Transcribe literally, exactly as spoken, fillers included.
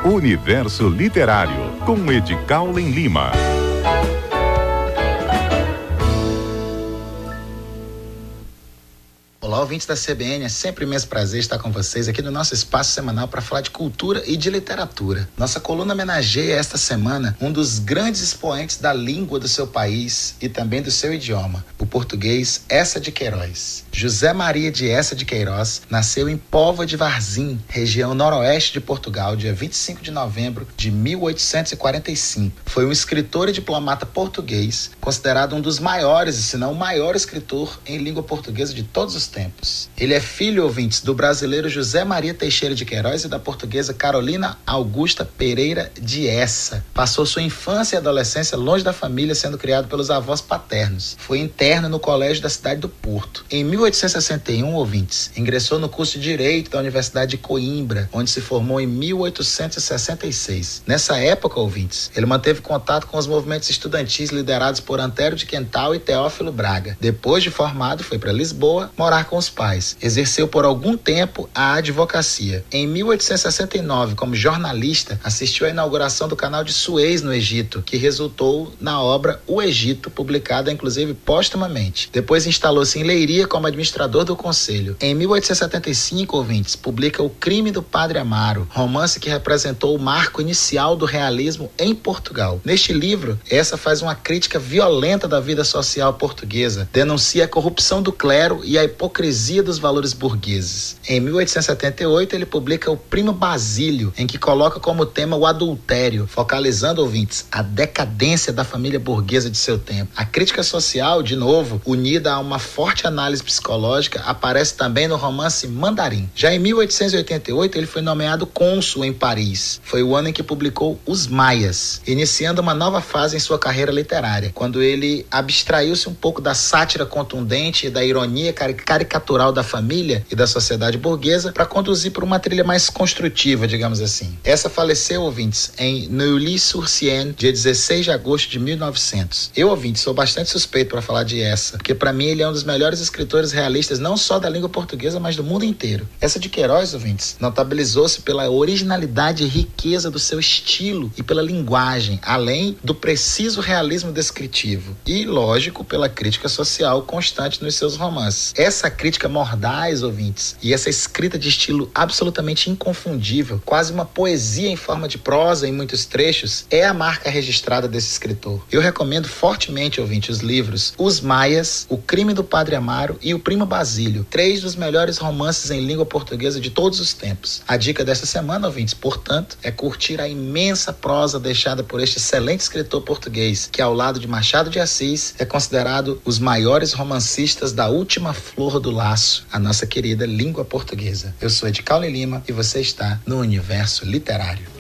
Universo Literário, com Edicaulen Lima. Olá, ouvintes da C B N, é sempre um imenso prazer estar com vocês aqui no nosso espaço semanal para falar de cultura e de literatura. Nossa coluna homenageia esta semana um dos grandes expoentes da língua do seu país e também do seu idioma, o português Eça de Queiroz. José Maria de Eça de Queiroz nasceu em Póvoa de Varzim, região noroeste de Portugal, dia vinte e cinco de novembro de mil oitocentos e quarenta e cinco. Foi um escritor e diplomata português, considerado um dos maiores, se não o maior escritor em língua portuguesa de todos os tempos. Ele é filho, ouvintes, do brasileiro José Maria Teixeira de Queiroz e da portuguesa Carolina Augusta Pereira de Eça. Passou sua infância e adolescência longe da família, sendo criado pelos avós paternos. Foi interno no colégio da cidade do Porto. Em mil oitocentos e sessenta e um, ouvintes, ingressou no curso de Direito da Universidade de Coimbra, onde se formou em mil oitocentos e sessenta e seis. Nessa época, ouvintes, ele manteve contato com os movimentos estudantis liderados por Antério de Quental e Teófilo Braga. Depois de formado, foi para Lisboa morar com os pais. Exerceu por algum tempo a advocacia. Em mil oitocentos e sessenta e nove, como jornalista, assistiu à inauguração do canal de Suez no Egito, que resultou na obra O Egito, publicada inclusive póstumamente. Depois instalou-se em Leiria como administrador do conselho. Em mil oitocentos e setenta e cinco, ouvintes, publica O Crime do Padre Amaro, romance que representou o marco inicial do realismo em Portugal. Neste livro, Eça faz uma crítica violenta da vida social portuguesa, denuncia a corrupção do clero e a hipocrisia dos valores burgueses. Em mil oitocentos e setenta e oito, ele publica O Primo Basílio, em que coloca como tema o adultério, focalizando, ouvintes, a decadência da família burguesa de seu tempo. A crítica social, de novo, unida a uma forte análise psicológica, aparece também no romance Mandarim. Já em mil oitocentos e oitenta e oito, ele foi nomeado cônsul em Paris. Foi o ano em que publicou Os Maias, iniciando uma nova fase em sua carreira literária, quando ele abstraiu-se um pouco da sátira contundente e da ironia caricatural da família e da sociedade burguesa para conduzir por uma trilha mais construtiva, digamos assim. Essa faleceu, ouvintes, em Neuilly-sur-Seine, dia dezesseis de agosto de mil e novecentos. Eu, ouvintes, sou bastante suspeito para falar de Eça, porque para mim ele é um dos melhores escritores realistas não só da língua portuguesa, mas do mundo inteiro. Eça de Queiroz, ouvintes, notabilizou-se pela originalidade e riqueza do seu estilo e pela linguagem, além do preciso realismo descritivo e, lógico, pela crítica social constante nos seus romances. Essa crítica mordaz, ouvintes, e essa escrita de estilo absolutamente inconfundível, quase uma poesia em forma de prosa em muitos trechos, é a marca registrada desse escritor. Eu recomendo fortemente, ouvinte, os livros Os Maias, O Crime do Padre Amaro e O Primo Basílio, três dos melhores romances em língua portuguesa de todos os tempos. A dica dessa semana, ouvintes, portanto, é curtir a imensa prosa deixada por este excelente escritor português, que ao lado de Machado de Assis é considerado os maiores romancistas da última flor do laço, a nossa querida língua portuguesa. Eu sou Edicaulen Lima e você está no Universo Literário.